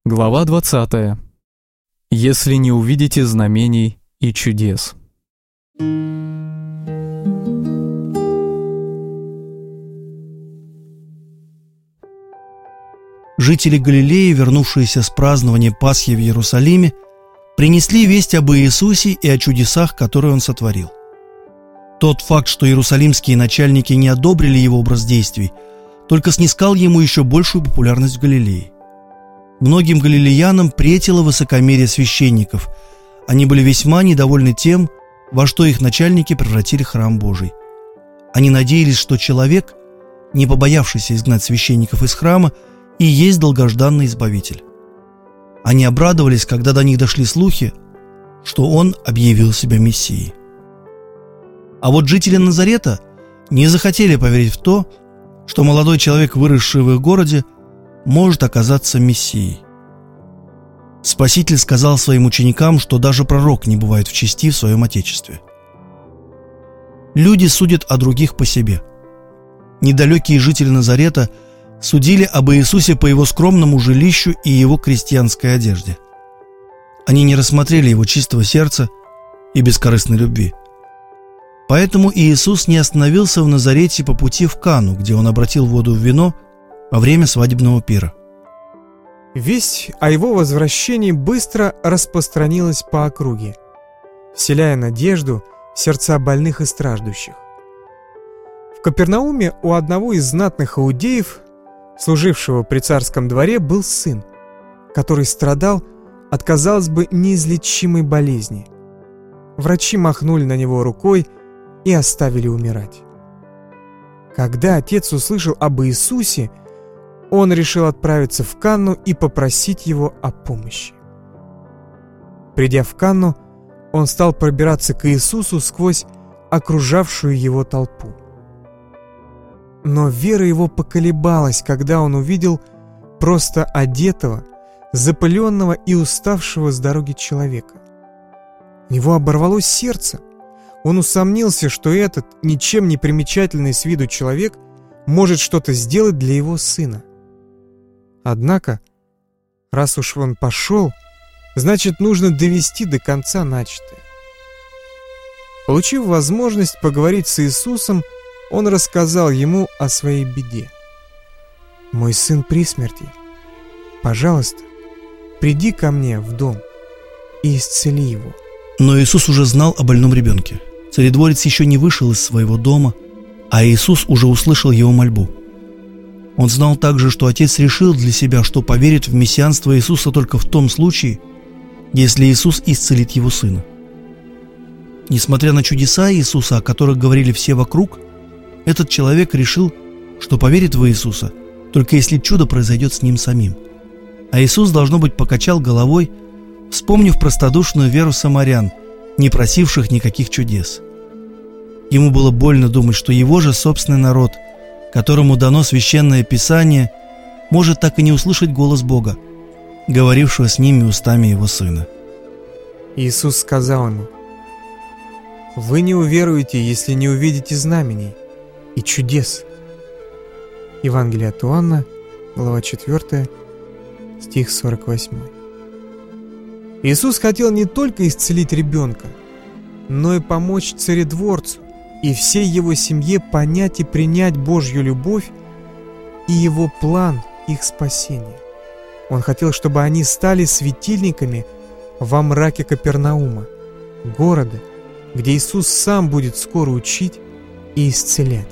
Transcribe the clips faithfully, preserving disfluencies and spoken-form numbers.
Глава двадцатая. Если не увидите знамений и чудес. Жители Галилеи, вернувшиеся с празднования Пасхи в Иерусалиме, принесли весть об Иисусе и о чудесах, которые Он сотворил. Тот факт, что иерусалимские начальники не одобрили его образ действий, только снискал ему еще большую популярность в Галилее. Многим галилеянам претило высокомерие священников. Они были весьма недовольны тем, во что их начальники превратили храм Божий. Они надеялись, что человек, не побоявшийся изгнать священников из храма, и есть долгожданный Избавитель. Они обрадовались, когда до них дошли слухи, что он объявил себя Мессией. А вот жители Назарета не захотели поверить в то, что молодой человек, выросший в их городе, может оказаться Мессией. Спаситель сказал своим ученикам, что даже пророк не бывает в чести в своем Отечестве. Люди судят о других по себе. Недалекие жители Назарета судили об Иисусе по его скромному жилищу и его крестьянской одежде. Они не рассмотрели его чистого сердца и бескорыстной любви. Поэтому Иисус не остановился в Назарете по пути в Кану, где он обратил воду в вино во время свадебного пира. Весть о его возвращении быстро распространилась по округе, вселяя надежду в сердца больных и страждущих. В Капернауме у одного из знатных иудеев, служившего при царском дворе, был сын, который страдал от, казалось бы, неизлечимой болезни. Врачи махнули на него рукой и оставили умирать. Когда отец услышал об Иисусе, он решил отправиться в Канну и попросить его о помощи. Придя в Канну, он стал пробираться к Иисусу сквозь окружавшую его толпу. Но вера его поколебалась, когда он увидел просто одетого, запыленного и уставшего с дороги человека. У него оборвалось сердце. Он усомнился, что этот ничем не примечательный с виду человек может что-то сделать для его сына. Однако, раз уж он пошел, значит, нужно довести до конца начатое. Получив возможность поговорить с Иисусом, он рассказал ему о своей беде. «Мой сын при смерти. Пожалуйста, приди ко мне в дом и исцели его». Но Иисус уже знал о больном ребенке. Царедворец еще не вышел из своего дома, а Иисус уже услышал его мольбу. Он знал также, что отец решил для себя, что поверит в мессианство Иисуса только в том случае, если Иисус исцелит его сына. Несмотря на чудеса Иисуса, о которых говорили все вокруг, этот человек решил, что поверит в Иисуса, только если чудо произойдет с ним самим. А Иисус, должно быть, покачал головой, вспомнив простодушную веру самарян, не просивших никаких чудес. Ему было больно думать, что его же собственный народ, которому дано священное Писание, может так и не услышать голос Бога, говорившего с ними устами его сына. Иисус сказал ему: «Вы не уверуете, если не увидите знамений и чудес». Евангелие от Иоанна, глава четвёртая, стих сорок восемь. Иисус хотел не только исцелить ребенка, но и помочь царедворцу и всей его семье понять и принять Божью любовь и его план их спасения. Он хотел, чтобы они стали светильниками во мраке Капернаума, города, где Иисус сам будет скоро учить и исцелять.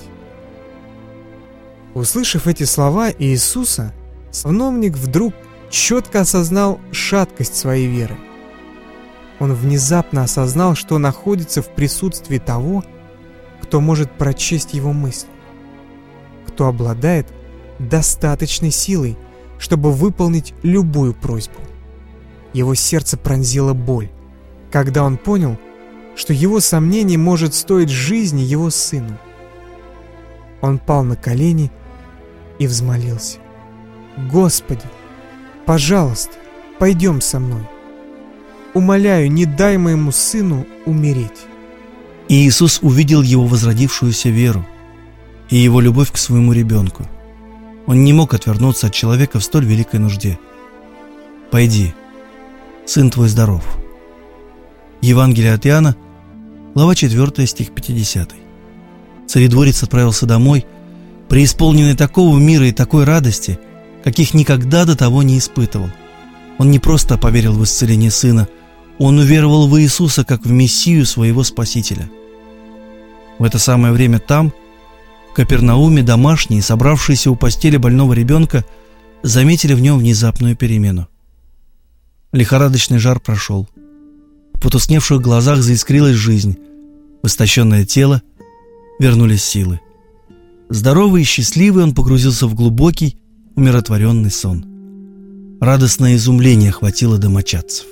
Услышав эти слова Иисуса, сановник вдруг четко осознал шаткость своей веры. Он внезапно осознал, что находится в присутствии того, кто может прочесть его мысли, кто обладает достаточной силой, чтобы выполнить любую просьбу. Его сердце пронзила боль, когда он понял, что его сомнение может стоить жизни его сыну. Он пал на колени и взмолился: «Господи, пожалуйста, пойдем со мной. Умоляю, не дай моему сыну умереть». И Иисус увидел его возродившуюся веру и его любовь к своему ребенку. Он не мог отвернуться от человека в столь великой нужде. пойди, сын твой здоров». Евангелие от Иоанна, глава четвёртая, стих пятидесятый. Царедворец отправился домой, преисполненный такого мира и такой радости, каких никогда до того не испытывал. Он не просто поверил в исцеление сына, он уверовал в Иисуса как в Мессию своего Спасителя. В это самое время там, в Капернауме, домашние, собравшиеся у постели больного ребенка, заметили в нем внезапную перемену. Лихорадочный жар прошел. В потускневших глазах заискрилась жизнь. В истощенное тело вернулись силы. Здоровый и счастливый он погрузился в глубокий, умиротворенный сон. Радостное изумление охватило домочадцев.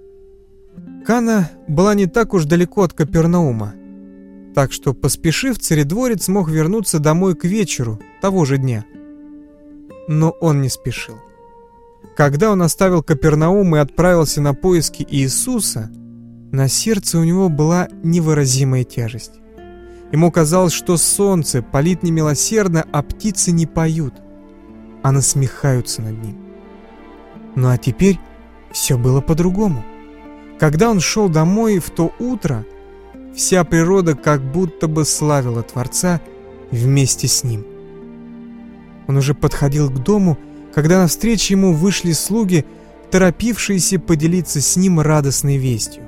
Кана была не так уж далеко от Капернаума, так что, поспешив, царедворец мог вернуться домой к вечеру того же дня. Но он не спешил. Когда он оставил Капернаум и отправился на поиски Иисуса, на сердце у него была невыразимая тяжесть. Ему казалось, что солнце палит немилосердно, а птицы не поют, а насмехаются над ним. Ну а теперь все было по-другому. Когда он шел домой в то утро, вся природа как будто бы славила Творца вместе с ним. Он уже подходил к дому, когда навстречу ему вышли слуги, торопившиеся поделиться с ним радостной вестью.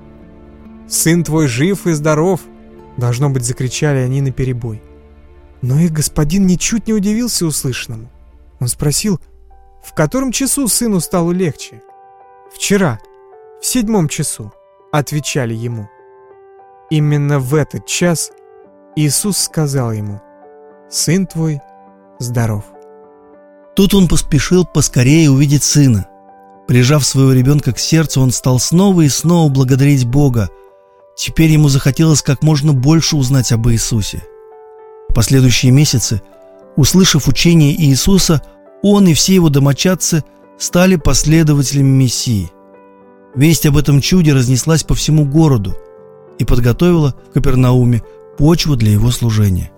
«Сын твой жив и здоров!» — должно быть, закричали они наперебой. Но их господин ничуть не удивился услышанному. Он спросил, в котором часу сыну стало легче. «Вчера, в седьмом часу», — отвечали ему. Именно в этот час Иисус сказал ему: «Сын твой здоров». Тут он поспешил поскорее увидеть сына. Прижав своего ребенка к сердцу, он стал снова и снова благодарить Бога. Теперь ему захотелось как можно больше узнать об Иисусе. В последующие месяцы, услышав учение Иисуса, он и все его домочадцы стали последователями Мессии. Весть об этом чуде разнеслась по всему городу и подготовила в Капернауме почву для его служения.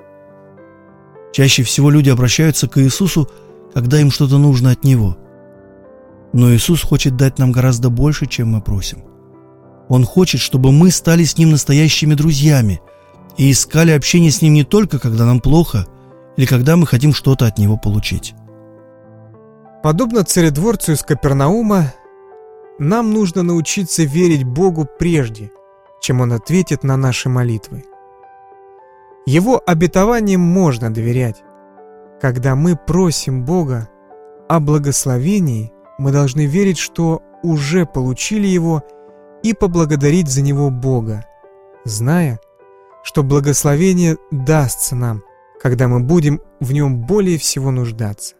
Чаще всего люди обращаются к Иисусу, когда им что-то нужно от Него. Но Иисус хочет дать нам гораздо больше, чем мы просим. Он хочет, чтобы мы стали с Ним настоящими друзьями и искали общение с Ним не только, когда нам плохо или когда мы хотим что-то от Него получить. Подобно царедворцу из Капернаума, нам нужно научиться верить Богу прежде, чем Он ответит на наши молитвы. Его обетованиям можно доверять. Когда мы просим Бога о благословении, мы должны верить, что уже получили его, и поблагодарить за него Бога, зная, что благословение дастся нам, когда мы будем в нем более всего нуждаться.